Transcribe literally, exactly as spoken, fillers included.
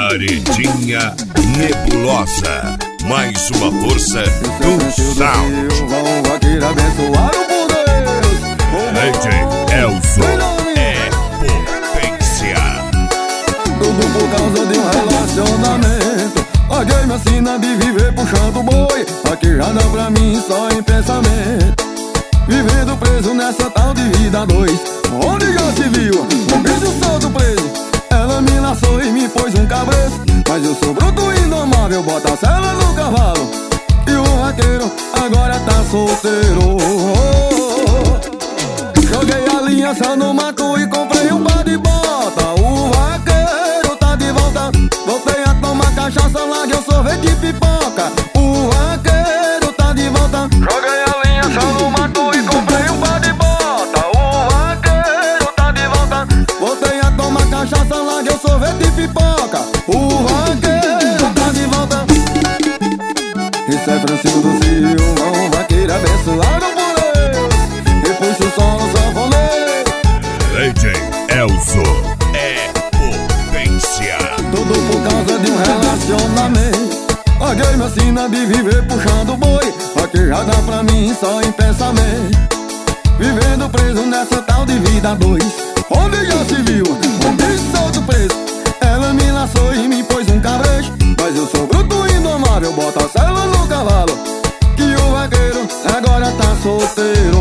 Paredinha Nebulosa, mais uma força do sound. Vaqueiro abençoado por Deus. D J Elson é potência. Tudo por causa de um relacionamento. Alguém me ensina de viver puxando boi. Aqui já dá pra mim só em pensamento. Vivendo preso nessa tal de vida dois, onde já se viu um bicho solto preso. Ela me laçou e me pôs um cabresto. Mas eu sou bruto e indomável, bota a sela no cavalo. E o vaqueiro agora tá solteiro. Joguei a aliança no mato e comprei um par de bota. O vaqueiro tá de volta. Voltei a tomar cachaça, larguei o sorvete de pipoca. O vaqueiro tá de volta. Joguei a aliança no mato e comprei um par de bota. O vaqueiro tá de volta. Voltei a tomar cachaça, larguei o sorvete de pipoca. O vaqueiro tá de volta. Isso é Francisco do Silva, um vaqueiro abençoado por Deus. E puxa o som no sanfoneiro. D J Elson é potência. Tudo por causa de um relacionamento. Alguém me ensina de viver puxando boi. Aqui já dá pra mim só em pensamento. Vivendo preso nessa tal de vida dois, onde já se viu um bicho solto preso. Ela me laçou e me pôs um cabresto. Mas eu sou bruto e indomável, bota a sela no cavalo. Que o vaqueiro agora tá solteiro.